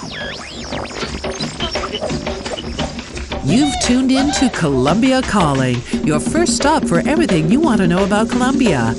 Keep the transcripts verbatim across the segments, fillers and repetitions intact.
You've tuned in to Colombia Calling, your first stop for everything you want to know about Colombia.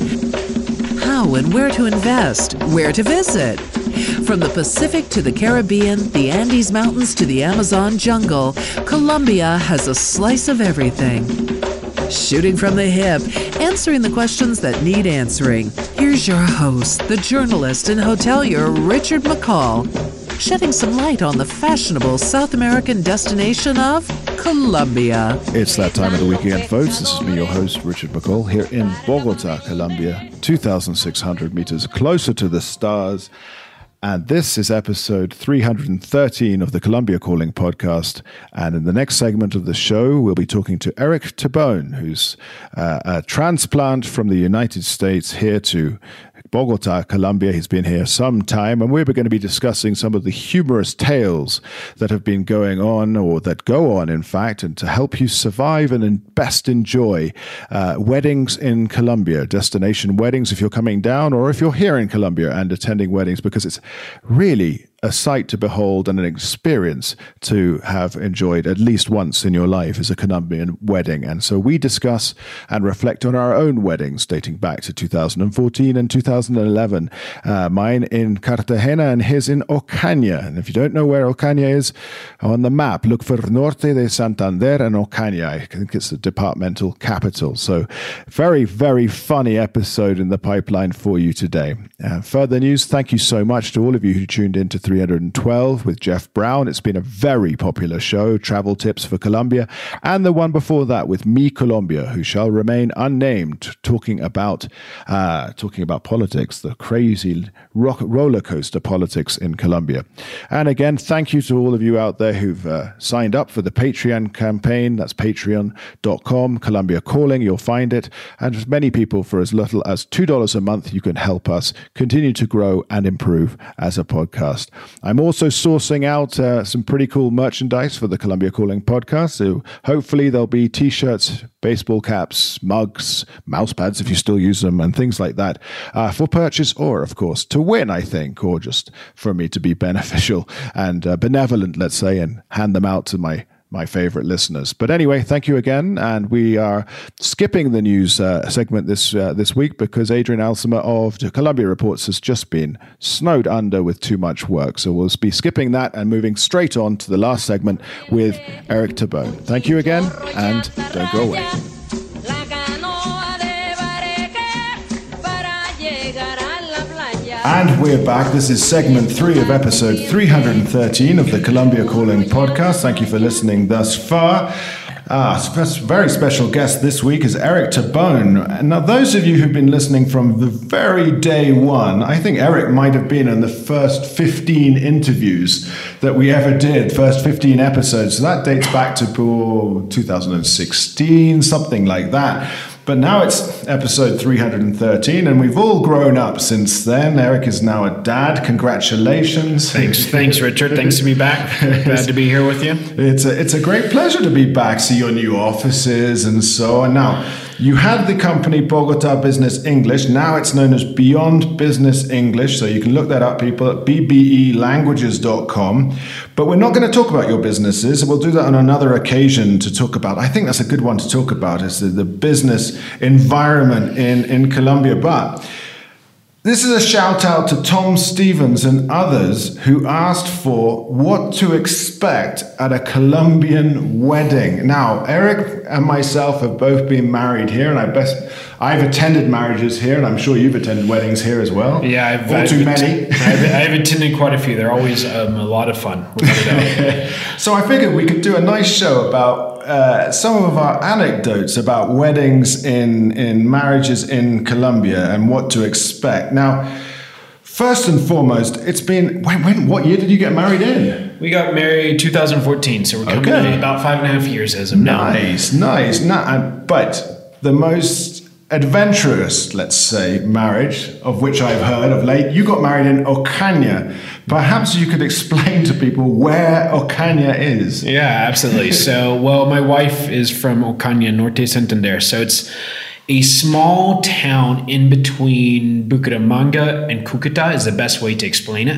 How and where to invest, where to visit. From the Pacific to the Caribbean, the Andes Mountains to the Amazon jungle, Colombia has a slice of everything. Shooting from the hip, answering the questions that need answering. Here's your host, the journalist and hotelier Richard McCall, shedding some light on the fashionable South American destination of Colombia. It's that time of the week again, folks. This is me, your host, Richard McCall, here in Bogota, Colombia, two thousand six hundred meters closer to the stars. And this is episode three hundred thirteen of the Colombia Calling podcast. And in the next segment of the show, we'll be talking to Eric Tabone, who's uh, a transplant from the United States here to Bogota, Colombia. He's been here some time, and we're going to be discussing some of the humorous tales that have been going on, or that go on, in fact, and to help you survive and best enjoy uh, weddings in Colombia, destination weddings if you're coming down, or if you're here in Colombia and attending weddings, because it's really a sight to behold and an experience to have enjoyed at least once in your life as a Colombian wedding. And so we discuss and reflect on our own weddings dating back to two thousand fourteen and two thousand eleven. Uh, mine in Cartagena and his in Ocaña. And if you don't know where Ocaña is, on the map, look for Norte de Santander and Ocaña. I think it's the departmental capital. So very, very funny episode in the pipeline for you today. Uh, further news, thank you so much to all of you who tuned in to three hundred twelve with Jeff Brown. It's been a very popular show, travel tips for Colombia, and the one before that with Me Colombia, who shall remain unnamed, talking about uh, talking about politics, the crazy rock, roller coaster politics in Colombia. And again, thank you to all of you out there who've uh, signed up for the Patreon campaign. That's patreon dot com, Colombia Calling. You'll find it. And as many people, for as little as two dollars a month, you can help us continue to grow and improve as a podcast. I'm also sourcing out uh, some pretty cool merchandise for the Colombia Calling podcast. So hopefully there'll be t-shirts, baseball caps, mugs, mouse pads if you still use them, and things like that uh, for purchase, or of course to win, I think, or just for me to be beneficial and uh, benevolent, let's say, and hand them out to my my favorite listeners. But anyway, thank you again. And we are skipping the news uh, segment this uh, this week because Adrian Alsima of the Colombia Reports has just been snowed under with too much work. So we'll be skipping that and moving straight on to the last segment with Eric Tabone. Thank you again, and don't go away. And we're back. This is segment three of episode three hundred thirteen of the Colombia Calling podcast. Thank you for listening thus far. Ah, spe- very special guest this week is Eric Tabone. Now, those of you who've been listening from the very day one, I think Eric might have been in the first fifteen interviews that we ever did, first fifteen episodes. So that dates back to oh, two thousand sixteen, something like that. But now it's episode three hundred thirteen, and we've all grown up since then. Eric is now a dad. Congratulations. Thanks, thanks, Richard. Thanks to be back. Glad to be here with you. It's a, it's a great pleasure to be back, see your new offices and so on. Now, you had the company Bogota Business English. Now it's known as Beyond Business English. So you can look that up, people, at b b e languages dot com. But we're not going to talk about your businesses. We'll do that on another occasion to talk about. I think that's a good one to talk about, is the, the business environment in, in Colombia. But this is a shout out to Tom Stevens and others who asked for what to expect at a Colombian wedding. Now, Eric and myself have both been married here, and I best I've attended marriages here, and I'm sure you've attended weddings here as well. Yeah, I've, All I've too att- many. I've, I've attended quite a few. They're always um, a lot of fun, without a doubt. So I figured we could do a nice show about uh, some of our anecdotes about weddings in, in marriages in Colombia and what to expect. Now, first and foremost, it's been, when, when, what year did you get married in? We got married two thousand fourteen, so we're coming Okay. to about five and a half years as of now. Nice, nice. Nah, but the most adventurous, let's say, marriage of which I've heard of late, you got married in Ocaña. Perhaps you could explain to people where Ocaña is. Yeah, absolutely. So, well, my wife is from Ocaña, Norte Santander. So it's a small town in between Bucaramanga and Cúcuta is the best way to explain it.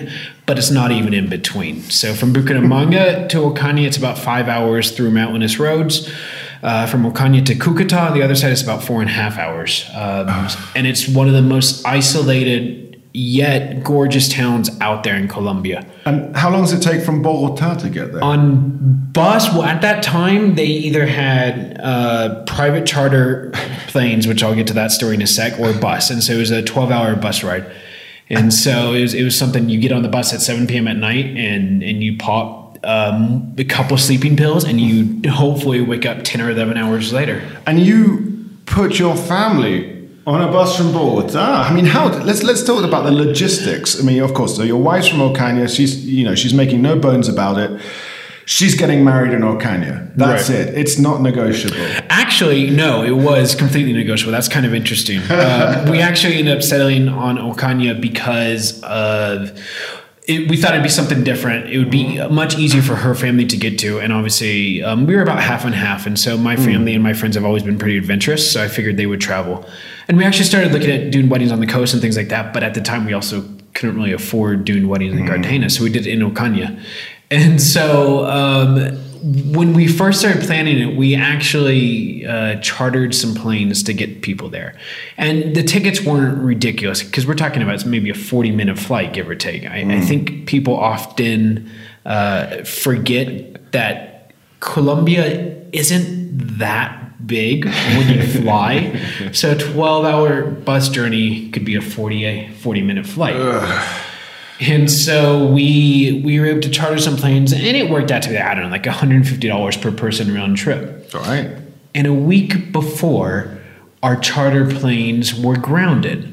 but it's not even in between. So from Bucaramanga to Ocaña, it's about five hours through mountainous roads. Uh, from Ocaña to Cúcuta, the other side is about four and a half hours. Um, and it's one of the most isolated yet gorgeous towns out there in Colombia. And how long does it take from Bogota to get there? On bus, well, at that time, they either had uh, private charter planes, which I'll get to that story in a sec, or bus. And so it was a twelve-hour bus ride. And so it was, it was something, you get on the bus at seven p.m. at night, and, and you pop Um, a couple sleeping pills, and you hopefully wake up ten or eleven hours later. And you put your family on a bus from Bogota. I mean, how? Let's let's talk about the logistics. I mean, of course, so your wife's from Ocaña. She's you know she's making no bones about it. She's getting married in Ocaña. That's right. It. It's not negotiable. Actually, no, it was completely negotiable. That's kind of interesting. Uh, we actually ended up settling on Ocaña because of. It, we thought it'd be something different. It would be much easier for her family to get to. And obviously, um, we were about half and half. And so my family mm. and my friends have always been pretty adventurous. So I figured they would travel. And we actually started looking at doing weddings on the coast and things like that. But at the time, we also couldn't really afford doing weddings in mm. Cartagena. So we did it in Ocaña. And so um, when we first started planning it, we actually uh, chartered some planes to get people there. And the tickets weren't ridiculous because we're talking about maybe a forty minute flight, give or take. I, mm. I think people often uh, forget that Colombia isn't that big when you fly. So a twelve hour bus journey could be a forty minute flight. Ugh. And so we we were able to charter some planes, and it worked out to be, I don't know, like one hundred fifty dollars per person round trip. All right. And a week before, our charter planes were grounded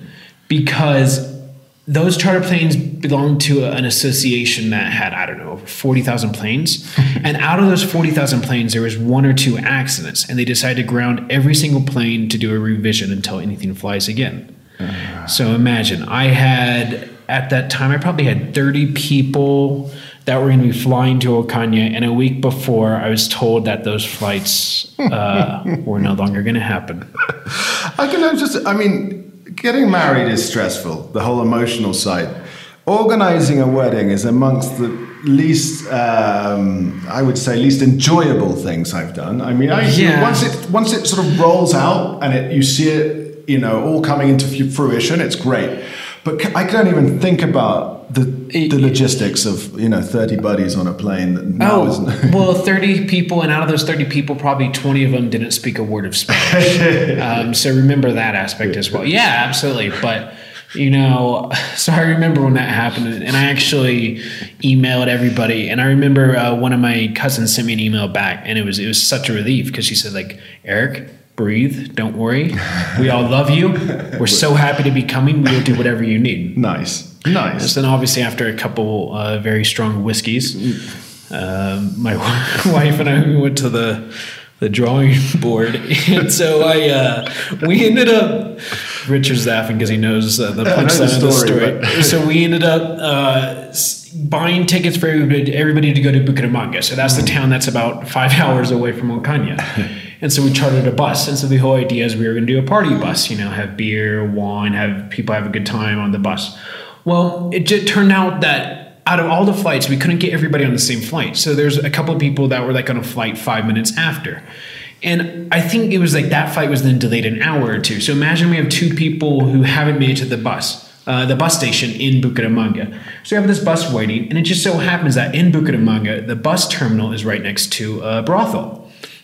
because those charter planes belonged to an association that had, I don't know, over forty thousand planes. And out of those forty thousand planes, there was one or two accidents, and they decided to ground every single plane to do a revision until anything flies again. Uh. So imagine, I had... At that time, I probably had thirty people that were going to be flying to Ocaña, and a week before, I was told that those flights uh, were no longer going to happen. I can just, I mean, getting married is stressful, the whole emotional side. Organizing a wedding is amongst the least, um, I would say, least enjoyable things I've done. I mean, I, yeah. once it once it sort of rolls out and it, you see it, you know, all coming into fruition, it's great. But I can't even think about the the logistics of, you know, thirty buddies on a plane. That now oh, isn't. Well, thirty people, and out of those thirty people, probably twenty of them didn't speak a word of Spanish. um, so remember that aspect as well. Yeah, absolutely. But, you know, so I remember when that happened, and I actually emailed everybody. And I remember uh, one of my cousins sent me an email back, and it was it was such a relief because she said, like, Eric, breathe, don't worry. We all love you. We're so happy to be coming. We will do whatever you need. Nice. Nice. And then obviously after a couple uh, very strong whiskeys, uh, my wife and I went to the the drawing board. And so I uh, we ended up, Richard's laughing because he knows uh, the punchline of the story. But... so we ended up uh, buying tickets for everybody, everybody to go to Bucaramanga. So that's the town that's about five hours away from Ocaña. And so we chartered a bus. And so the whole idea is we were going to do a party bus, you know, have beer, wine, have people have a good time on the bus. Well, it just turned out that out of all the flights, we couldn't get everybody on the same flight. So there's a couple of people that were like on a flight five minutes after. And I think it was like that flight was then delayed an hour or two. So imagine we have two people who haven't made it to the bus, uh, the bus station in Bucaramanga. So we have this bus waiting, and it just so happens that in Bucaramanga, the bus terminal is right next to a brothel.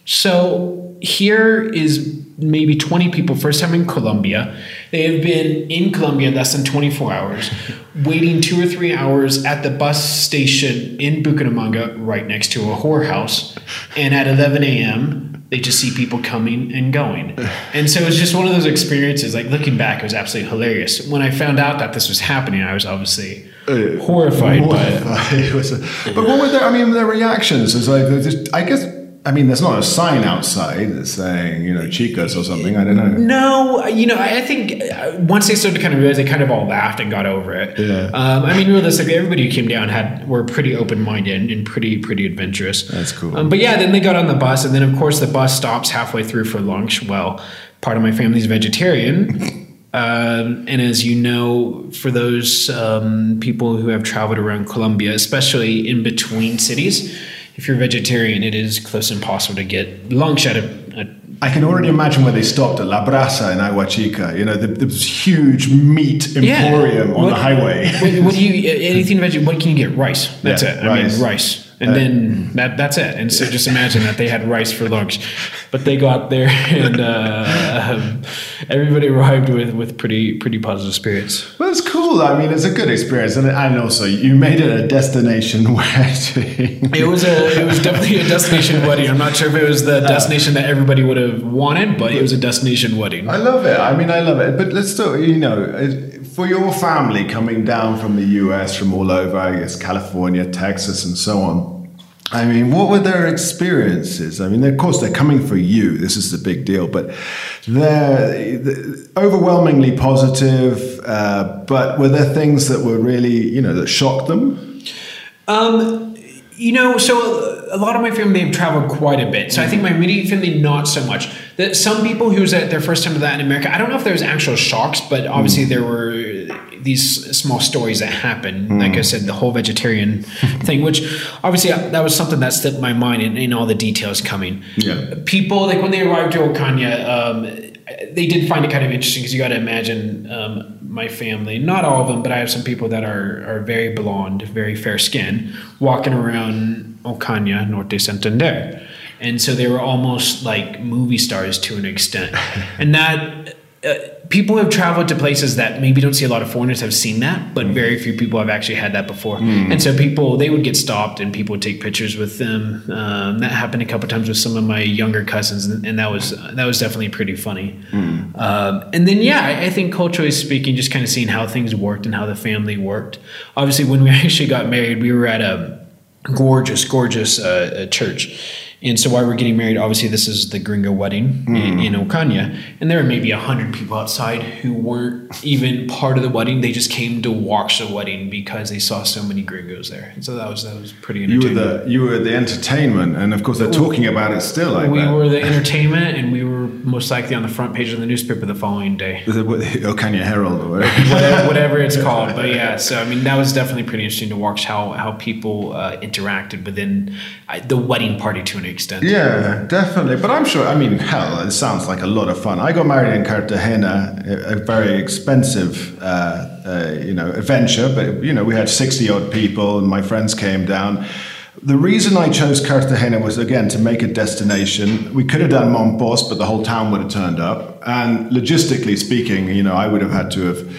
So here is maybe twenty people, first time in Colombia. They have been in Colombia less than twenty-four hours, waiting two or three hours at the bus station in Bucaramanga right next to a whorehouse. And at eleven a.m., they just see people coming and going. And so it's just one of those experiences, like looking back, it was absolutely hilarious. When I found out that this was happening, I was obviously uh, horrified, horrified by it. it was a, but what were their, I mean, their reactions? It's like, just, I guess... I mean, there's not a sign outside that's saying, you know, chicas or something. I don't know. No, you know, I think once they started to kind of realize, they kind of all laughed and got over it. Yeah. Um, I mean, realistically, everybody who came down had were pretty open-minded and pretty, pretty adventurous. That's cool. Um, but yeah, then they got on the bus, and then of course the bus stops halfway through for lunch. Well, part of my family's vegetarian. Um, and as you know, for those um, people who have traveled around Colombia, especially in between cities, if you're vegetarian, it is close to impossible to get lunch at a, a I can already imagine where they stopped at La Brasa in Agua Chica. You know, the, the huge meat emporium yeah. on what, the highway. what, what do you anything veg? What can you get? Rice. That's yeah, it. Rice. I mean, rice. And uh, then that that's it. And so just imagine that they had rice for lunch, but they got there and uh, um, everybody arrived with, with pretty pretty positive spirits. Well, it's cool. I mean, it's a good experience, and and also you made it a destination wedding. It was a it was definitely a destination wedding. I'm not sure if it was the destination that everybody would have wanted, but it was a destination wedding. I love it. I mean, I love it. But let's talk. You know, for your family coming down from the U S, from all over, I guess California, Texas, and so on. I mean, what were their experiences? I mean, of course, they're coming for you. This is the big deal. But they're, they're overwhelmingly positive. Uh, but were there things that were really, you know, that shocked them? Um, you know, so a lot of my family have traveled quite a bit. So I think my immediate family, not so much. That some people who was at their first time to Latin America, I don't know if there was actual shocks, but obviously mm. there were these small stories that happened. Mm. Like I said, the whole vegetarian thing, which obviously that was something that slipped my mind in, in all the details coming. Yeah. People, like when they arrived to Ocaña, um, they did find it kind of interesting because you got to imagine um, my family, not all of them, but I have some people that are, are very blonde, very fair skin, walking around Ocaña, Norte Santander. And so they were almost like movie stars to an extent. And that uh, people have traveled to places that maybe don't see a lot of foreigners have seen that, but very few people have actually had that before. Mm. And so people, they would get stopped and people would take pictures with them. Um, that happened a couple of times with some of my younger cousins, and, and that was that was definitely pretty funny. Mm. Um, and then, yeah, I, I think culturally speaking, just kind of seeing how things worked and how the family worked. Obviously, when we actually got married, we were at a gorgeous, gorgeous uh, church. And so while we're getting married, obviously this is the gringo wedding mm. in, in Ocaña. And there were maybe a hundred people outside who weren't even part of the wedding. They just came to watch the wedding because they saw so many gringos there. And so that was that was pretty entertaining. You were the, you were the entertainment. And of course they're talking about it still. I we bet. were the entertainment, and we were most likely on the front page of the newspaper the following day. The Ocaña Herald or whatever. whatever, whatever it's called. But yeah, so I mean, that was definitely pretty interesting to watch how, how people uh, interacted within uh, the wedding party to an extent. Yeah, definitely. But I'm sure, I mean, hell, it sounds like a lot of fun. I got married in Cartagena, a, a very expensive, uh, uh, you know, adventure. But, you know, we had sixty odd people and my friends came down. The reason I chose Cartagena was, again, to make a destination. We could have done Montpos, but the whole town would have turned up. And logistically speaking, you know, I would have had to have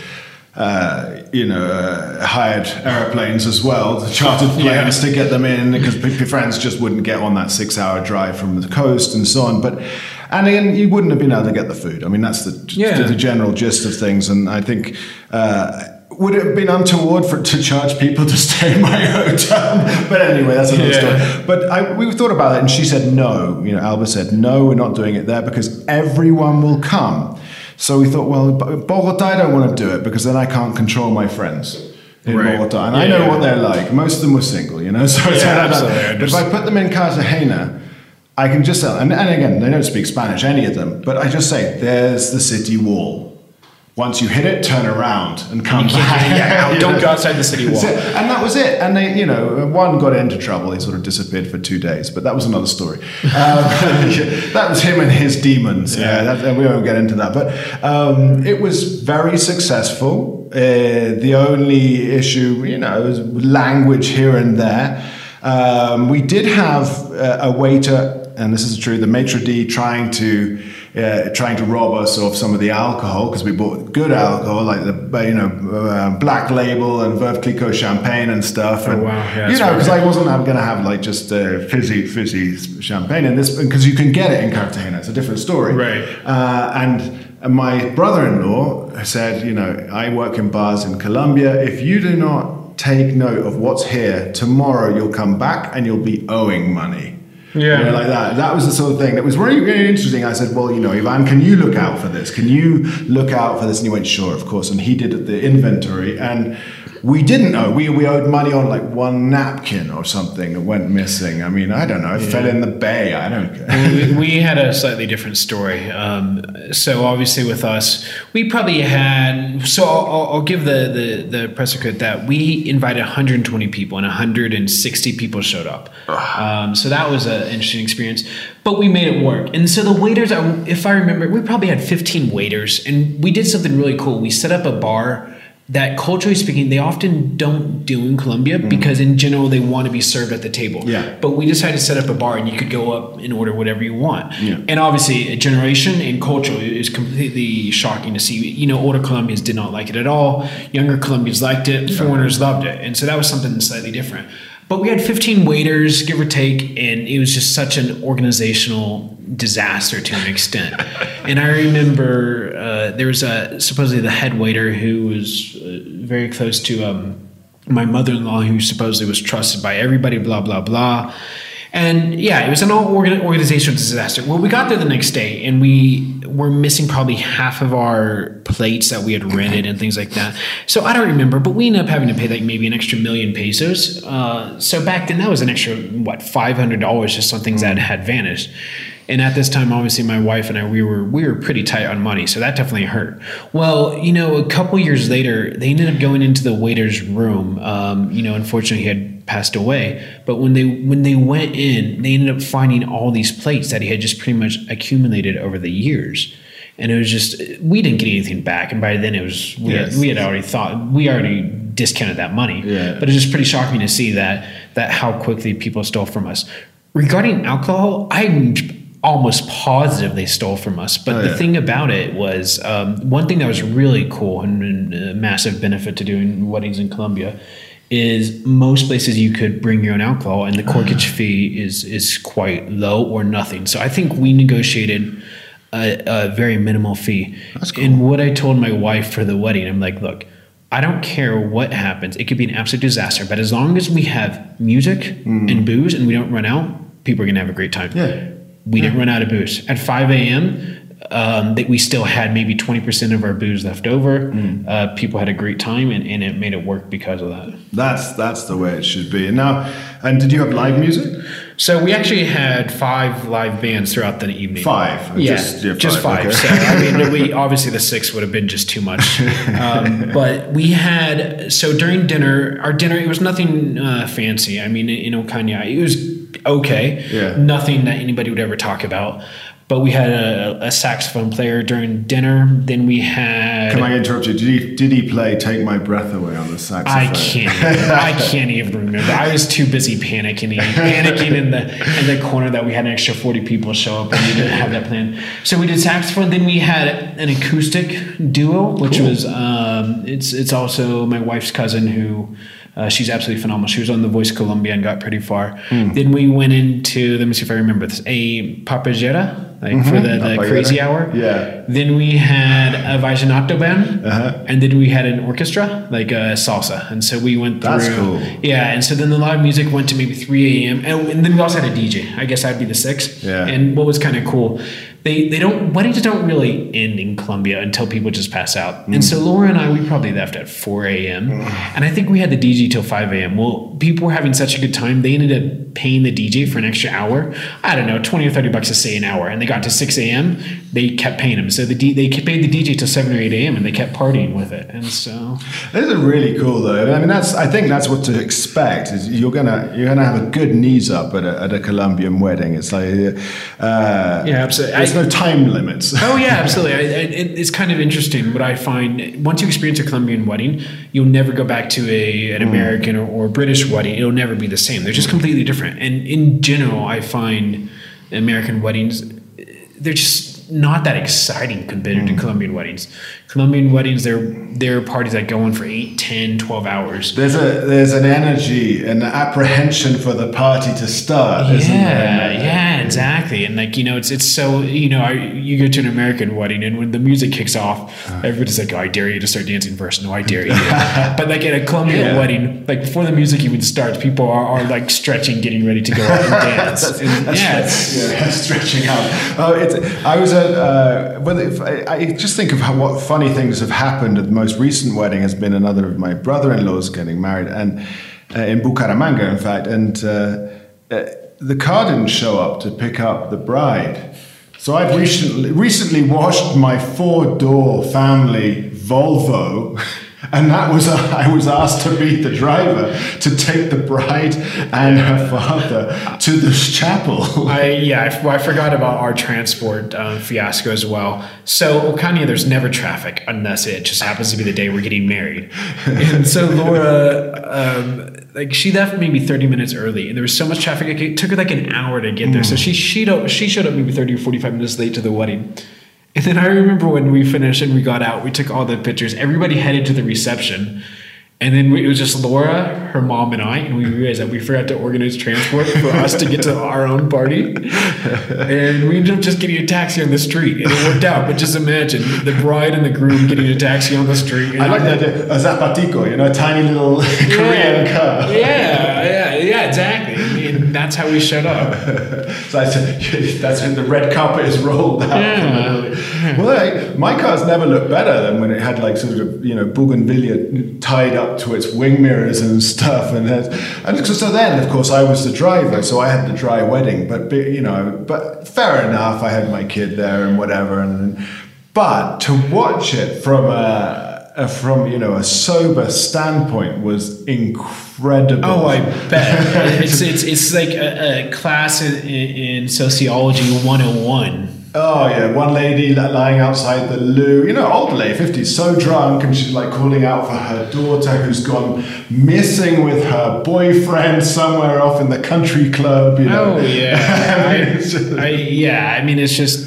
Uh, you know, uh, hired airplanes as well, chartered planes yeah. to get them in, because your friends just wouldn't get on that six-hour drive from the coast and so on. But and then you wouldn't have been able to get the food. I mean, that's the yeah. the general gist of things. And I think uh, would it have been untoward for to charge people to stay in my hotel? But anyway, that's another yeah. story. But I, we thought about it, and she said no. You know, Alba said no, we're not doing it there because everyone will come. So we thought, well, Bogota, I don't want to do it because then I can't control my friends in right. Bogota. And yeah, I know yeah. what they're like. Most of them were single, you know. So it's yeah, like that. But if I put them in Cartagena, I can just tell. And, and again, they don't speak Spanish, any of them. But I just say, there's the city wall. Once you hit it, turn around and come and back. Yeah, don't go outside the city wall. And that was it. And they, you know, one got into trouble. He sort of disappeared for two days, but that was another story. Um, that was him and his demons. Yeah, uh, that, we won't get into that. But um, it was very successful. Uh, the only issue, you know, was language here and there. Um, we did have uh, a waiter, and this is true, the maitre d' trying to. Uh, trying to rob us of some of the alcohol because we bought good alcohol like the you know uh, Black Label and Veuve Clicquot champagne and stuff. And, oh, wow. Yeah, you know, because I wasn't going to have like just uh, fizzy fizzy champagne in this because you can get it in Cartagena. It's a different story. Right. Uh, and my brother-in-law said, you know, I work in bars in Colombia. If you do not take note of what's here, tomorrow you'll come back and you'll be owing money. Yeah, you know, like that. That was the sort of thing that was really, really interesting. I said, well, you know, Ivan, can you look out for this? Can you look out for this? And he went, sure, of course. And he did the inventory. And we didn't owe. We we owed money on like one napkin or something that went missing. I mean, I don't know. It yeah. fell in the bay. I don't care. we, we had a slightly different story. Um, so obviously with us, we probably had. So I'll, I'll give the the the press secret that we invited one hundred twenty people and one hundred sixty people showed up. Um, so that was an interesting experience. But we made it work. And so the waiters, if I remember, we probably had fifteen waiters, and we did something really cool. We set up a bar that, culturally speaking, they often don't do in Colombia mm. because in general they want to be served at the table. Yeah. But we decided to set up a bar, and you could go up and order whatever you want. Yeah. And obviously, a generation and culture is completely shocking to see. You know, older Colombians did not like it at all. Younger Colombians liked it. Yeah. Foreigners loved it. And so that was something slightly different. But we had fifteen waiters, give or take, and it was just such an organizational disaster to an extent. And I remember uh, there was a, supposedly the head waiter who was uh, very close to um, my mother-in-law, who supposedly was trusted by everybody, blah, blah, blah. And yeah, it was an all organ- organizational disaster. Well, we got there the next day, and we were missing probably half of our plates that we had rented and things like that. So I don't remember, but we ended up having to pay like maybe an extra million pesos. Uh, so back then, that was an extra, what, five hundred dollars just on things that had vanished. And at this time, obviously, my wife and I, we were we were pretty tight on money, so that definitely hurt. Well, you know, a couple years later, they ended up going into the waiter's room. Um, you know, unfortunately, he had passed away. But when they when they went in, they ended up finding all these plates that he had just pretty much accumulated over the years. And it was just, we didn't get anything back. And by then, it was we, yes. had, we had already thought we already discounted that money. Yeah. But it was just pretty shocking to see that that how quickly people stole from us. Regarding alcohol, I'm almost positive they stole from us. But oh, the yeah. thing about it was, um, one thing that was really cool and, and a massive benefit to doing weddings in Colombia is most places you could bring your own alcohol, and the corkage fee is is quite low or nothing. So I think we negotiated a, a very minimal fee. That's cool. And what I told my wife for the wedding, I'm like, look, I don't care what happens. It could be an absolute disaster, but as long as we have music mm. and booze and we don't run out, people are going to have a great time. Yeah. We yeah. didn't run out of booze. At five a.m., um, that we still had maybe twenty percent of our booze left over. Mm. Uh, people had a great time, and, and it made it work because of that. That's that's the way it should be. And now, and did you have live music? So we actually had five live bands throughout the evening. Five? Yeah, just, yeah, just five. five. Okay. So I mean, we obviously the six would have been just too much. Um, but we had, so during dinner, our dinner, it was nothing uh, fancy. I mean, in Ocaña, it was okay. Yeah. Nothing that anybody would ever talk about. But we had a, a saxophone player during dinner. Then we had. Can I interrupt you? Did he did he play "Take My Breath Away" on the saxophone? I can't. Even, I can't even remember. I was too busy panicking, panicking in the in the corner that we had an extra forty people show up, and we didn't have that plan. So we did saxophone. Then we had an acoustic duo, which cool. was um, it's it's also my wife's cousin who. Uh, she's absolutely phenomenal. She was on The Voice Colombia and got pretty far. Mm. Then we went into, let me see if I remember this, a papagera, like mm-hmm. for the, the crazy hour. Yeah. Then we had a vallenato band. Uh-huh. And then we had an orchestra, like a salsa. And so we went through. That's cool. Yeah. And so then the live music went to maybe three a.m. And, and then we also had a D J. I guess that'd be the sixth. Yeah. And what was kind of cool, They they don't weddings don't really end in Colombia until people just pass out. Mm. And so Laura and I, we probably left at four a.m. Mm. And I think we had the D J till five a.m. Well, people were having such a good time, they ended up paying the D J for an extra hour. I don't know, twenty or thirty bucks to say an hour. And they got to six a.m., they kept paying him. So the D, they paid the D J till seven or eight a.m. and they kept partying with it. And so this is really cool though. I mean, that's I think that's what to expect. Is you're gonna you're gonna have a good knees up at a, at a Colombian wedding. It's like uh, yeah, absolutely. There's no time limits. Oh yeah, absolutely. I, it, it's kind of interesting. What I find once you experience a Colombian wedding, you'll never go back to a an American or, or British wedding. It'll never be the same. They're just completely different. And in general, I find American weddings, they're just not that exciting compared to Colombian weddings. Colombian weddings, they're they're parties that go on for eight, ten, twelve hours. There's a there's an energy and apprehension for the party to start, yeah, isn't there? Yeah, exactly. And like, you know, it's it's so, you know, I, you go to an American wedding and when the music kicks off, everybody's like, oh, I dare you to start dancing first. No, I dare you. But like at a Colombian yeah. wedding, like before the music even starts, people are, are like stretching, getting ready to go out and dance. And, that's yeah, right. yeah, stretching out. Oh, it's I was a a, uh, well, if I, I just think of how, what funny things have happened. The most recent wedding has been another of my brother-in-laws getting married, and uh, in Bucaramanga, in fact, and uh, uh, the car didn't show up to pick up the bride. So I'd recently, recently washed my four-door family Volvo, and that was uh, I was asked to be the driver to take the bride and her father to this chapel. I yeah, I, well, I forgot about our transport uh, fiasco as well. So Okania, there's never traffic unless it just happens to be the day we're getting married. And so Laura, um, like she left maybe thirty minutes early, and there was so much traffic it took her like an hour to get there. Mm. So she she she showed up maybe thirty or forty-five minutes late to the wedding. And then I remember when we finished and we got out, we took all the pictures. Everybody headed to the reception. And then we, it was just Laura, her mom, and I. And we realized that we forgot to organize transport for us to get to our own party. And we ended up just getting a taxi on the street. And it worked out. But just imagine the bride and the groom getting a taxi on the street. I like that. A zapatico, you know, a tiny little Korean yeah, car. Yeah, yeah, yeah, exactly. I mean, that's how we showed up. So I said, that's when the red carpet is rolled out. Yeah. Well, like, my car's never looked better than when it had like sort of, you know, bougainvillea tied up to its wing mirrors and stuff. And, and so then, of course, I was the driver, so I had the dry wedding. But, you know, but fair enough, I had my kid there and whatever. And but to watch it from a... Uh, from you know a sober standpoint was incredible. Oh, I bet. it's it's it's like a, a class in, in sociology one oh one. Oh yeah, one lady lying outside the loo, you know, old lady, fifties, so drunk, and she's like calling out for her daughter who's gone missing with her boyfriend somewhere off in the country club. You know? Oh yeah, I, just, I, yeah. I mean, it's just.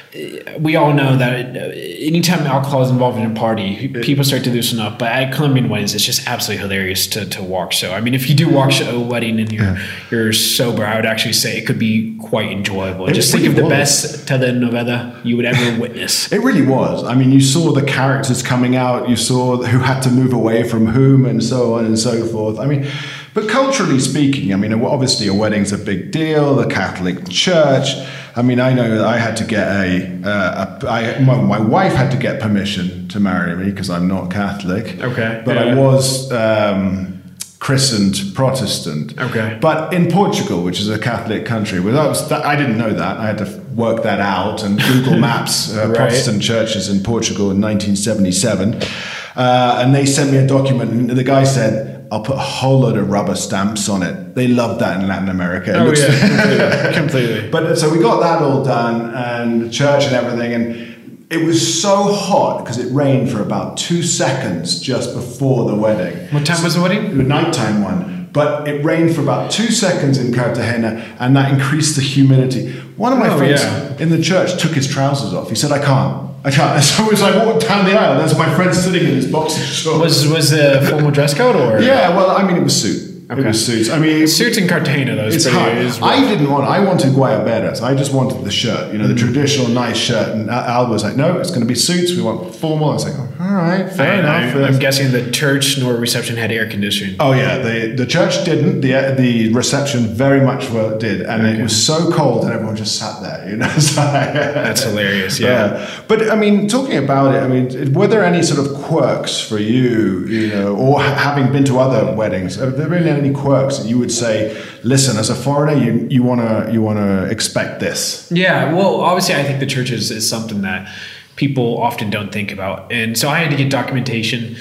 We all know that anytime alcohol is involved in a party, people start to loosen up. But at Colombian weddings, it's just absolutely hilarious to, to watch. So, I mean, if you do watch a wedding and you're yeah. you're sober, I would actually say it could be quite enjoyable. It just really think of the was. best telenovela you would ever witness. It really was. I mean, you saw the characters coming out. You saw who had to move away from whom and so on and so forth. I mean, but culturally speaking, I mean, obviously a wedding's a big deal. The Catholic Church. I mean, I know that I had to get a, uh, a I, my, my wife had to get permission to marry me because I'm not Catholic. Okay. But yeah. I was um, christened Protestant. Okay. But in Portugal, which is a Catholic country, well, that was that, I didn't know that. I had to work that out and Google Maps uh, right. Protestant churches in Portugal in nineteen seventy-seven. Uh, and they sent me a document, and the guy said, I'll put a whole load of rubber stamps on it. They love that in Latin America. It oh, looks yeah, completely. completely. But so we got that all done, and church and everything, and it was so hot because it rained for about two seconds just before the wedding. What time so, was the wedding? The nighttime one. But it rained for about two seconds in Cartagena, and that increased the humidity. One of my oh, friends yeah. in the church took his trousers off. He said, I can't. I can't. So it was like walked down the aisle. There's my friend sitting in his boxer shorts. Was was a formal dress code or? Yeah, well, I mean, it was suit. Okay. It was suits. I mean, suits in Cartagena, though. It's hard. I didn't want. I wanted guayaberas. I just wanted the shirt. You know, the mm-hmm. traditional nice shirt. And Alba was like, "No, it's going to be suits. We want formal." I was like, oh, "All right, fair I, enough." I, I'm guessing the church nor reception had air conditioning. Oh yeah, the the church didn't. the The reception very much well did, and okay. it was so cold, and everyone just sat there. You know, so, that's hilarious. Yeah, uh, but I mean, talking about it, I mean, were there any sort of quirks for you? You know, or having been to other weddings, are there really any quirks that you would say, listen, as a foreigner, you you want to you want to expect this? Yeah, well, obviously, I think the church is, is something that people often don't think about, and so I had to get documentation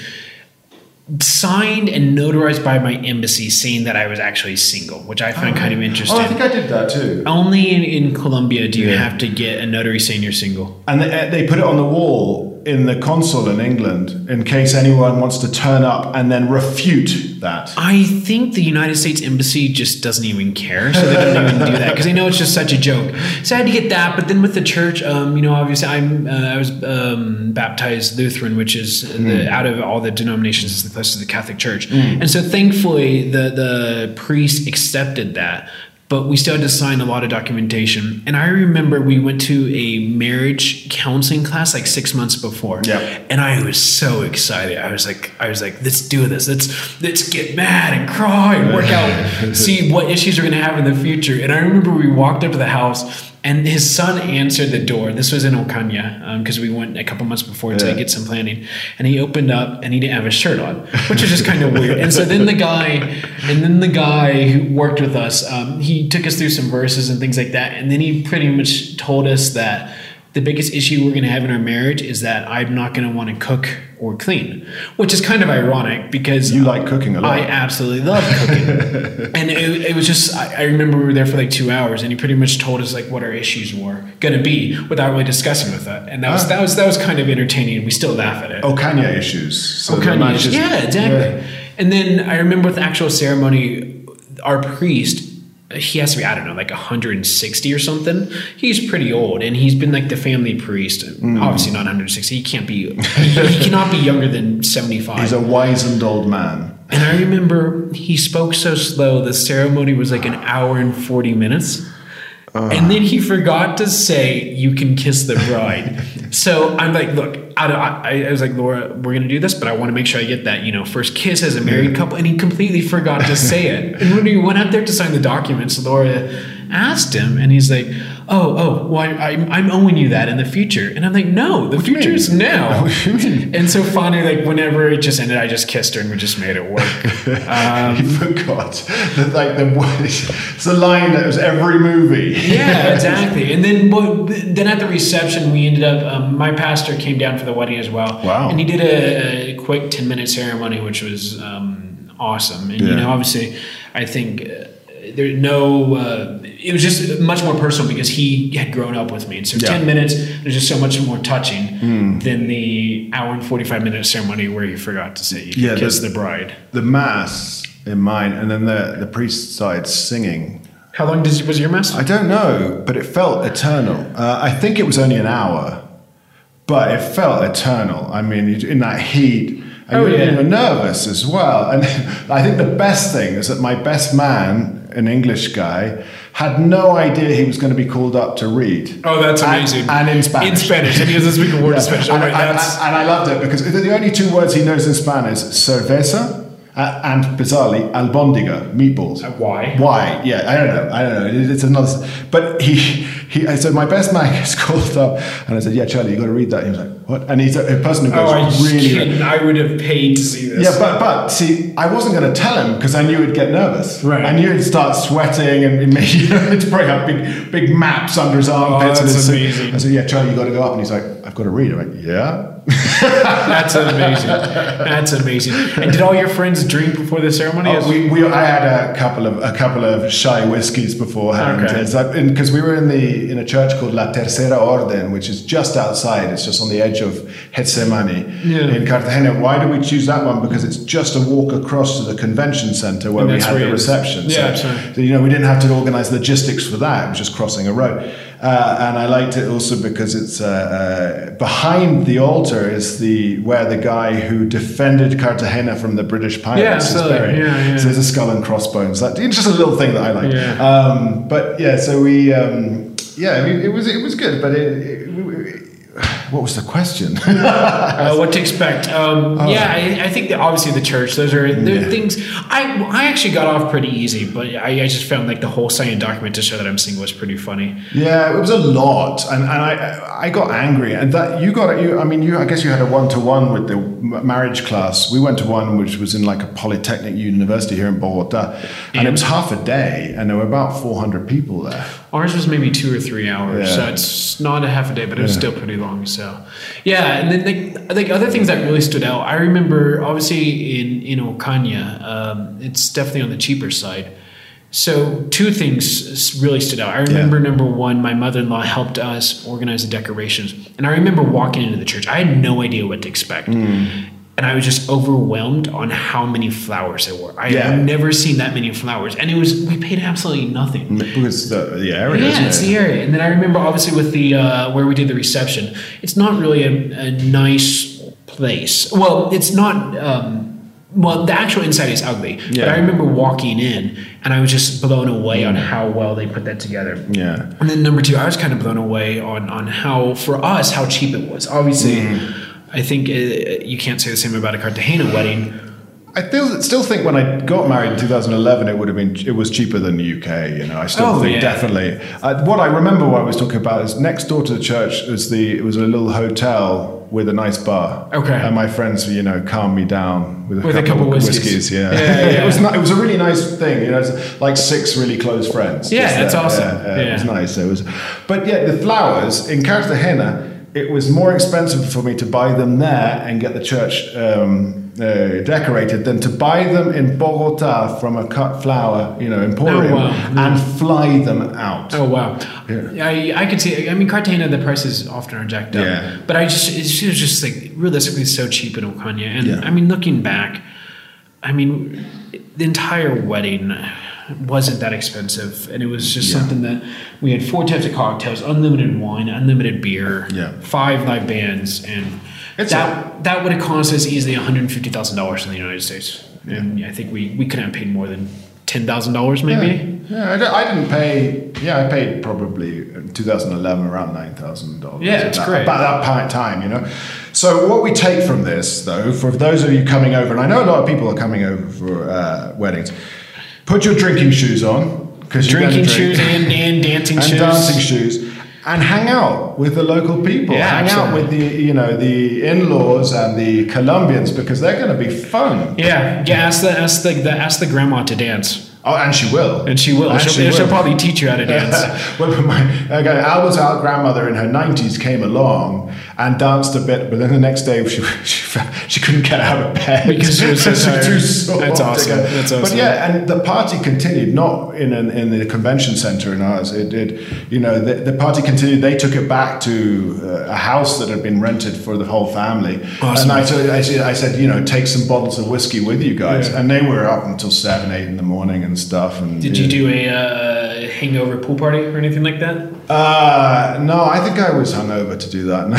signed and notarized by my embassy saying that I was actually single, which I find oh, kind of interesting. Oh, I think I did that too. Only in, in Colombia do you yeah. have to get a notary saying you're single. And they, they put it on the wall in the consul in England in case anyone wants to turn up and then refute that. I think the United States Embassy just doesn't even care, so they don't even do that because they know it's just such a joke. So I had to get that, but then with the church, um, you know, obviously I'm uh, I was um, baptized Lutheran, which is mm. the, out of all the denominations is the closest to the Catholic Church, mm. and so thankfully the the priest accepted that. But we still had to sign a lot of documentation. And I remember we went to a marriage counseling class like six months before. Yeah. And I was so excited. I was like, I was like, let's do this. Let's let's get mad and cry and work out, see what issues we're gonna have in the future. And I remember we walked up to the house And his son answered the door. This was in Ocaña, because um, we went a couple months before to yeah. get some planning. And he opened up, and he didn't have a shirt on, which was just kind of weird. And so then the guy, and then the guy who worked with us, um, he took us through some verses and things like that. And then he pretty much told us that the biggest issue we're going to have in our marriage is that I'm not going to want to cook or clean, which is kind of ironic because you like cooking a lot. I absolutely love cooking. And it, it was just, I, I remember we were there for like two hours and he pretty much told us like what our issues were going to be without really discussing with it. And that was, ah. that was, that was kind of entertaining. And we still laugh at it. Ocaña issues. So Ocaña issues. Yeah, exactly. Yeah. And then I remember with the actual ceremony, our priest, he has to be, I don't know, like one hundred sixty or something. He's pretty old, and he's been like the family priest. Mm. Obviously not one hundred sixty. He can't be, he, he cannot be younger than seventy-five. He's a wizened old man. And I remember he spoke so slow, the ceremony was like an hour and forty minutes. Uh. And then he forgot to say, you can kiss the bride. So I'm like, look, I, I, I was like, Laura, we're going to do this, but I want to make sure I get that, you know, first kiss as a married couple. And he completely forgot to say it. And when he went out there to sign the documents, Laura asked him, and he's like, oh, oh, well, I, I'm, I'm owing you that in the future. And I'm like, no, the future is now. And so finally, like, whenever it just ended, I just kissed her and we just made it work. Um, he forgot. That, like, the, it's a line that was every movie. Yeah, exactly. And then well, then at the reception, we ended up, um, my pastor came down for the wedding as well. Wow. And he did a, a quick ten-minute ceremony, which was um, awesome. And, yeah. you know, obviously, I think... Uh, There no, uh, it was just much more personal because he had grown up with me. And so yeah. ten minutes was just so much more touching mm. than the hour and forty-five minute ceremony where you forgot to say you yeah, kiss the, the bride. The mass in mine, and then the, the priest started singing. How long did, was your mass? I don't know, but it felt eternal. Uh, I think it was only an hour, but it felt eternal. I mean, in that heat. And oh, you're, yeah. you're nervous as well. And I think the best thing is that my best man, an English guy, had no idea he was going to be called up to read. Oh, that's amazing. And, and in Spanish. In Spanish. And he doesn't speak a word yeah. of Spanish. Oh, and, right, and, that's... and, and I loved it because the only two words he knows in Spanish, cerveza uh, and bizarrely, albondiga, meatballs. Uh, why? Why? Yeah, I don't know. I don't know. It, it's another... But he... He, I said, my best man gets called up. And I said, yeah, Charlie, you got to read that. He was like, what? And he's a, a person who goes, oh, I really... Kidding. I would have paid to see this. Yeah, but, but see, I wasn't going to tell him because I knew he'd get nervous. Right. I knew he'd start sweating and you know, he'd probably have big, big maps under his armpits. Oh, that's and amazing. I said, yeah, Charlie, you got to go up. And he's like, I've got to read. I'm like, yeah. That's amazing. That's amazing. And did all your friends drink before the ceremony? Oh, we, we, I had a couple of a couple of shy whiskeys beforehand. Because okay. we were in the in a church called La Tercera Orden, which is just outside. It's just on the edge of Getsemani yeah. in Cartagena. Why do we choose that one? Because it's just a walk across to the convention center where we had the reception. Yeah, so, so, you know, we didn't have to organize logistics for that. It was just crossing a road. Uh, and I liked it also because it's uh, uh, behind the altar is the where the guy who defended Cartagena from the British pirates yeah, is buried. Yeah, yeah. So there's a skull and crossbones. That, it's just a little thing that I like. Yeah. Um, but yeah, so we um, yeah, I mean, it was it was good, but it, it, it what was the question? uh, what to expect? Um, oh. Yeah, I, I think that obviously the church. Those are yeah. things. I I actually got off pretty easy, but I, I just found like the whole signing document to show that I'm single was pretty funny. Yeah, it was a lot, and and I I got angry, and that you got you. I mean, you I guess you had a one to one with the marriage class. We went to one which was in like a polytechnic university here in Bogota, and yeah. it was half a day, and there were about four hundred people there. Ours was maybe two or three hours, yeah. so it's not a half a day, but it was yeah. still pretty long. So, yeah, and then like, like other things that really stood out. I remember, obviously in in Ocaña, um, it's definitely on the cheaper side. So two things really stood out. I remember yeah. number one, my mother-in-law helped us organize the decorations, and I remember walking into the church. I had no idea what to expect. Mm. And I was just overwhelmed on how many flowers there were. I yeah. have never seen that many flowers. And it was, we paid absolutely nothing. Because the, the area, Yeah, isn't it's it? the area. And then I remember obviously with the, uh, where we did the reception, it's not really a, a nice place. Well, it's not, um, well, the actual inside is ugly. Yeah. But I remember walking in and I was just blown away on how well they put that together. Yeah. And then number two, I was kind of blown away on, on how, for us, how cheap it was. Obviously, mm. I think uh, you can't say the same about a Cartagena wedding, I still still think when I got married in two thousand eleven, it would have been it was cheaper than the U K. You know, I still Oh, think yeah. definitely. Uh, what I remember, what I was talking about, is next door to the church was the it was a little hotel with a nice bar. Okay. And my friends, you know, calmed me down with a With a couple, couple of whiskeys. whiskeys. Yeah, Yeah, yeah. it was not, it was a really nice thing. You know, it's like six really close friends. Yeah, just that's there. awesome. Yeah, yeah, it was Yeah. nice. It was, but yeah, the flowers in Cartagena. It was more expensive for me to buy them there and get the church um, uh, decorated than to buy them in Bogota from a cut flower, you know, emporium, Oh, wow. and fly them out. Oh wow! Yeah. I I could see. I mean, Cartagena, the prices often are jacked up. Yeah. But I just it was just like realistically so cheap in Ocaña, and Yeah. I mean, looking back, I mean, the entire wedding wasn't that expensive, and it was just Yeah. something that we had four types of cocktails, unlimited wine, unlimited beer, Yeah. five live bands, and It's that that would have cost us easily one hundred fifty thousand dollars in the United States, and I think we we couldn't have paid more than ten thousand dollars maybe. Yeah, yeah I, don't- I didn't pay. Yeah, I paid probably in two thousand eleven around nine thousand dollars. Yeah, it's about, great. About that pi- time, you know. So what we take from this, though, for those of you coming over, and I know a lot of people are coming over for uh, weddings, put your drinking shoes on because you're Drinking gonna drink. shoes and, and dancing and shoes. dancing shoes, and hang out with the local people. Yeah, hang out absolutely. with the you know the in-laws and the Colombians because they're going to be fun. Yeah, yeah. Ask the ask the, the ask the grandma to dance, Oh, and she will. and she will. And she'll, she she'll will. probably teach you how to dance. well, my okay, Albert's our grandmother in her nineties came along and danced a bit, but then the next day she she, she couldn't get out of bed Because she was so tired. too sore. That's to awesome. go. That's But awesome. yeah, and the party continued, not in an, in the convention center in ours. It did, you know, the, the party continued. They took it back to uh, a house that had been rented for the whole family. Awesome. And I, told- I, said- I said, you know, take some bottles of whiskey with you guys, Yeah. and they were up until seven, eight in the morning and stuff. And Did you do a uh, hangover pool party or anything like that? Uh, no, I think I was hungover to do that.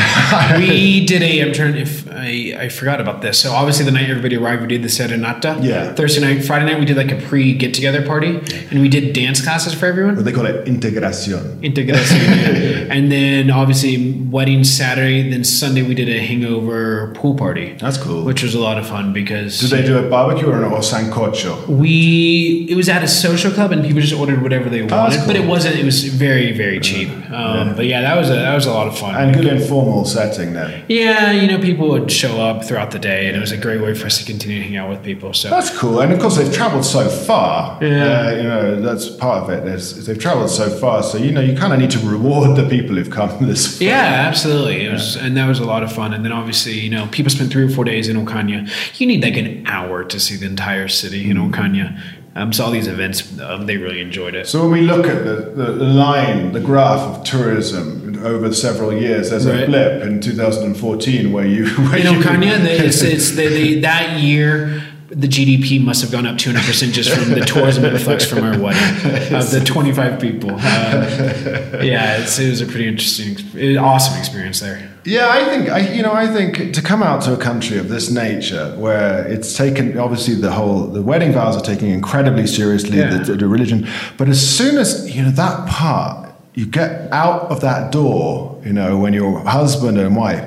We did a. I'm trying. If I I forgot about this. So obviously the night everybody arrived, we did the serenata. Yeah. Thursday night, Friday night, we did like a pre get together party, and we did dance classes for everyone. They call it integración. Integración. Yeah. And then obviously wedding Saturday, then Sunday we did a hangover pool party. That's cool. Which was a lot of fun because Did they do a barbecue or an or sancocho? we it was at a social club and people just ordered whatever they wanted, Oh, that's but cool. it wasn't. It was very very cheap. Um, Yeah. But yeah, that was a that was a lot of fun. And good informal setting then. Yeah, you know, people would show up throughout the day, and it was a great way for us to continue to hang out with people. So That's cool. And of course, they've traveled so far. Yeah. Uh, you know, that's part of it. Is, is they've traveled so far. So, you know, you kind of need to reward the people who've come this far. yeah, absolutely. It was, and that was a lot of fun. And then obviously, you know, people spent three or four days in Ocaña. You need like an hour to see the entire city in Ocaña. Um, so all these events, um, they really enjoyed it. So when we look at the, the, the line, the graph of tourism over several years, there's a Right. blip in two thousand fourteen where you... Where In you Ocaña, the, it's, it's the, the, that year, the G D P must have gone up two hundred percent just from the tourism influx from our wedding of the twenty-five people. Um, yeah, it's, it was a pretty interesting, it, awesome experience there. Yeah, I think I, you know, I think to come out to a country of this nature, where it's taken, obviously the whole the wedding vows are taken incredibly seriously, Yeah. the, the religion, but as soon as you know that part, you get out of that door, you know, when you're husband and wife,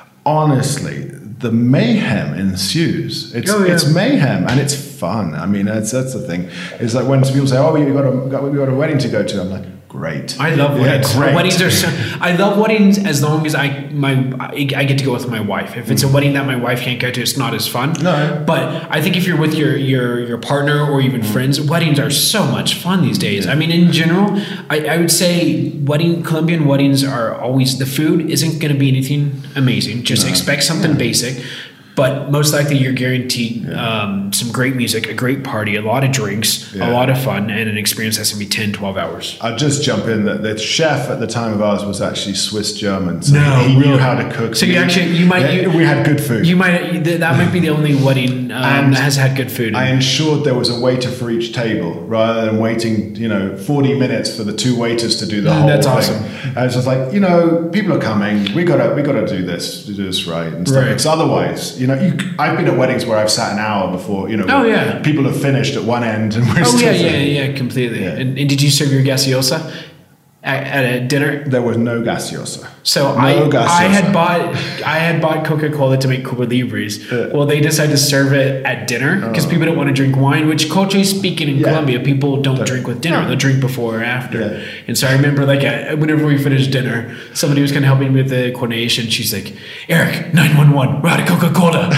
honestly, the mayhem ensues. It's Oh, yeah. it's mayhem and it's fun. I mean, that's that's the thing. It's like when people say, "Oh, we got a got, we got a wedding to go to," I'm like, great. I love Yeah, weddings. great. Weddings are so. I love weddings as long as I my I, I get to go with my wife. If it's a wedding that my wife can't go to, it's not as fun. No. But I think if you're with your your your partner or even friends, weddings are so much fun these days. I mean, in general, I, I would say wedding Colombian weddings are always the food isn't going to be anything amazing. Just No. expect something basic. But most likely you're guaranteed um, some great music, a great party, a lot of drinks, Yeah. a lot of fun, and an experience that's going to be ten, twelve hours. I'll just jump in that the chef at the time of ours was actually Swiss German, so No, he knew really? how to cook. So you We- actually- you might- Yeah, you- we had good food. You might th- that might be the only wedding um, And that has had good food. I ensured there was a waiter for each table, rather than waiting, you know, forty minutes for the two waiters to do the Mm, whole that's thing. awesome. I was just like, you know, people are coming. We gotta, we gotta do this, do this right and stuff. Right. Because otherwise, you know, you, I've been at weddings where I've sat an hour before, you know, Oh, yeah. people have finished at one end and we're oh still yeah, yeah, sitting. yeah, completely. Yeah. And, and did you serve your gaseosa? at, at a dinner. There was no gaseosa. So no I gaseosa. I had bought I had bought Coca-Cola to make Cuba Libres. Uh, well, they decided to serve it at dinner because uh, people don't want to drink wine. Which, culturally speaking, in yeah. Colombia, people don't Don't. drink with dinner. No. They drink before or after. Yeah. And so I remember, like, uh, whenever we finished dinner, somebody was kind of helping me with the coordination. She's like, "Eric, nine one one, we're out of Coca-Cola."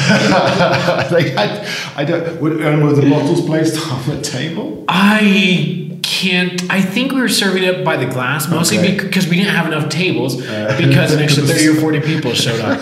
they had, I don't. Were, were the bottles placed on the table? I can't. I think we were serving it by the glass, mostly Okay. because we didn't have enough tables Uh, because an extra thirty or forty people showed up.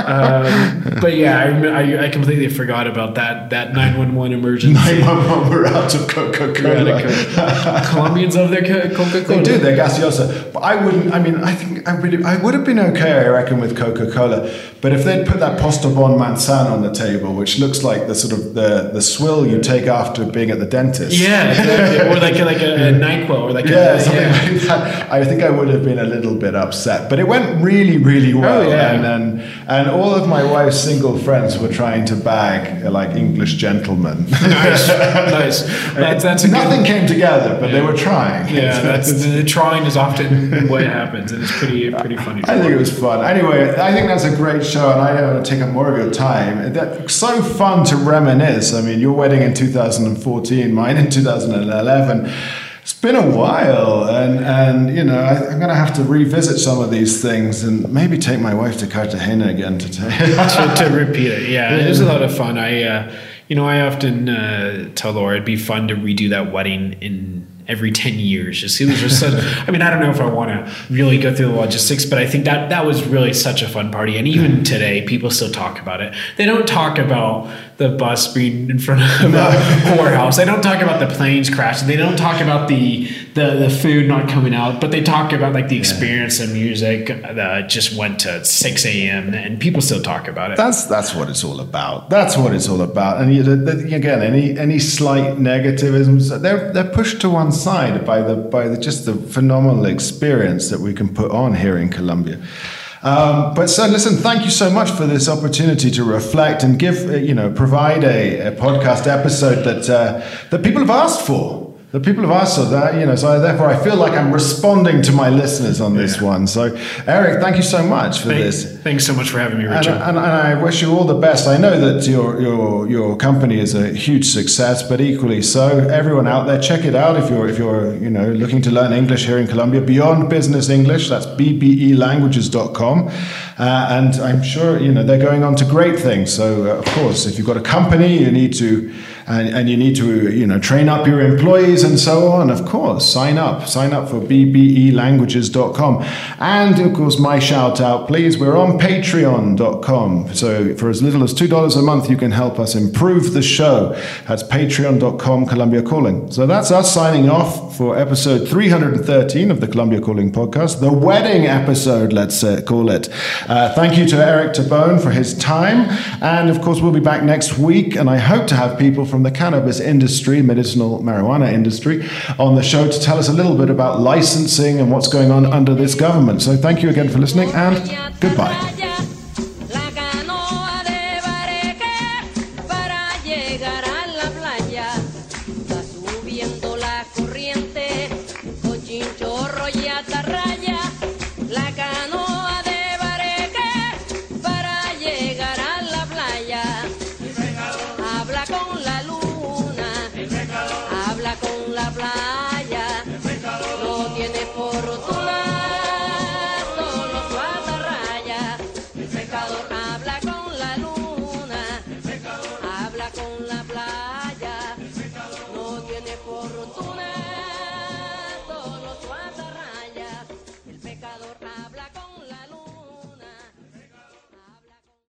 Um, but yeah, I, rem- I I completely forgot about that that nine one one emergency. nine one one, we're out of Coca-Cola. We're out of Co- Colombians love their co- Coca-Cola. They do, they're gaseosa. But I wouldn't, I mean, I think I would, I would have been okay, I reckon, with Coca-Cola. But if they'd put that Postobon Manzana on the table, which looks like the sort of the, the swill you take after being at the dentist. Yeah, exactly. Or like a, like a, a NyQuil, or like Yeah, a, something yeah. like that. I think I would have been a little bit upset. But it went really, really well. Oh, yeah. And, and, and all of my wife's single friends were trying to bag uh, like English gentlemen. Nice, nice. That's that's a Nothing good, came together, but they were trying. Yeah, that's the, the trying is often what happens, and it's pretty pretty funny. I think it was fun. Anyway, I think that's a great show, and I don't want to take up more of your time. That's so fun to reminisce. I mean, your wedding in two thousand fourteen, mine in two thousand eleven. It's been a while, and, and you know, I, I'm going to have to revisit some of these things and maybe take my wife to Cartagena again to take. to, to repeat it. Yeah, it was a lot of fun. I, uh, you know, I often uh, tell Laura it'd be fun to redo that wedding in every ten years. Just it was just such. I mean, I don't know if I want to really go through the logistics, but I think that that was really such a fun party. And even today, people still talk about it. They don't talk about the bus being in front of a whorehouse. They don't talk about the planes crashing. They don't talk about the the, the food not coming out. But they talk about like the experience of music that just went to six a.m. and people still talk about it. That's that's what it's all about. That's what it's all about. And you, the, the, again, any any slight negativisms, they're they're pushed to one side by the by the just the phenomenal experience that we can put on here in Colombia. Um, but so listen, thank you so much for this opportunity to reflect and give, uh, you know, provide a, a podcast episode that uh, that people have asked for. The people have asked for that, you know, so therefore I feel like I'm responding to my listeners on this Yeah. one. So, Eric, thank you so much for Thank, this. Thanks so much for having me, And, Richard. and, and I wish you all the best. I know that your your your company is a huge success, but equally so, everyone out there, check it out if you're if you're you know looking to learn English here in Colombia. Beyond Business English, that's b b e languages dot com, uh, and I'm sure you know they're going on to great things. So uh, of course, if you've got a company, you need to. And, and you need to, you know, train up your employees and so on. Of course, sign up. Sign up for b b e languages dot com. And, of course, my shout out, please, we're on patreon dot com. So for as little as two dollars a month, you can help us improve the show. That's patreon dot com, Colombia Calling. So that's us signing off for episode three hundred thirteen of the Colombia Calling podcast, the wedding episode, let's uh, call it. Uh, thank you to Eric Tabone for his time. And, of course, we'll be back next week. And I hope to have people from the cannabis industry, medicinal marijuana industry, on the show to tell us a little bit about licensing and what's going on under this government. So thank you again for listening, and goodbye.